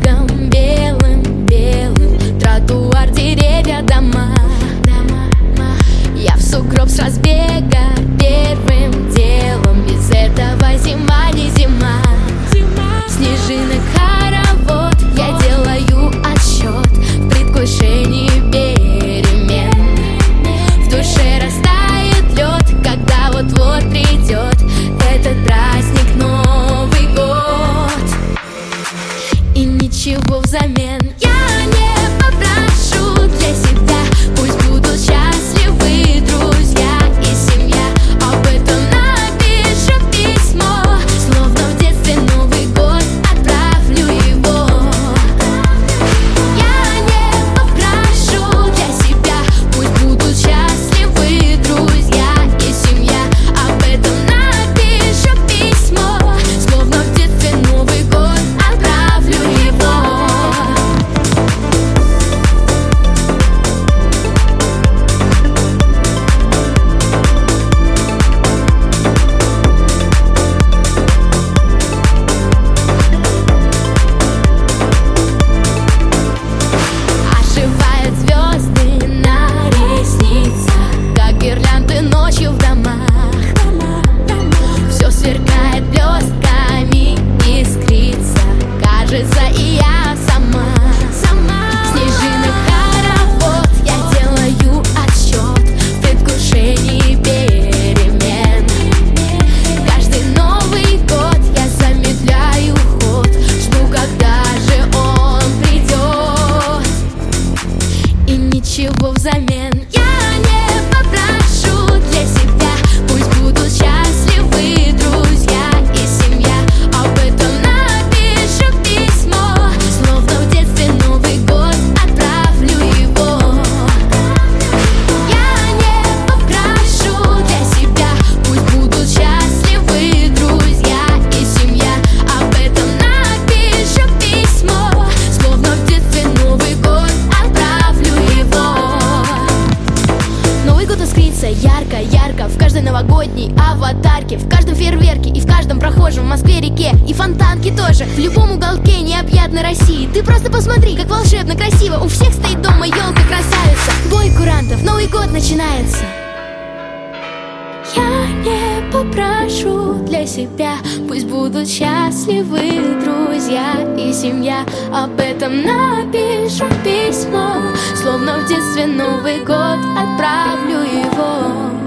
снегом белым-белым, тротуар, деревья, дома. Я в сугроб с разбега первым делом. Без этого зима не зима. Снежинок хоровод, я делаю отсчет в предвкушении перемен. В душе растает лед, когда вот-вот придет этот праздник, Новый год. И ничего взамен я не попрошу для себя. Пусть будут счастливы друзья и семья. Об этом напишу письмо, словно в детстве Новый год отправлю его. Я не попрошу для себя. Пусть будут счастливы друзья и семья. Об этом напишу письмо, словно в детстве Новый год отправлю его. Оживают звезды на ресницах, как гирлянды ночью в домах. Все сверкает блестками, искрится, кажется, и я сама. Снежинок хоровод, я делаю отсчет в предвкушении перемен. Каждый Новый год я замедляю ход, жду, когда же он придет. И ничего взамен я не попрошу для себя. Пусть будут счастливы друзья и семья. Об этом напишу письмо, словно в детстве Новый год отправлю его. Я не попрошу для себя. Пусть будут счастливы друзья и семья. Об этом напишу письмо, словно в детстве Новый год отправлю его. Новый год искрится ярко-ярко в каждой новогодней аватарке, в каждом фейерверке и в каждом прохожем в Москве-реке. И фонтанки тоже в любом уголке необъятной России. Ты просто посмотри, как волшебно красиво. У всех стоит дома елка красавица. Бой курантов, Новый год начинается. Я не попрошу для себя. Пусть будут счастливы друзья и семья. Об этом напишу письмо, словно в детстве Новый год отправлю его.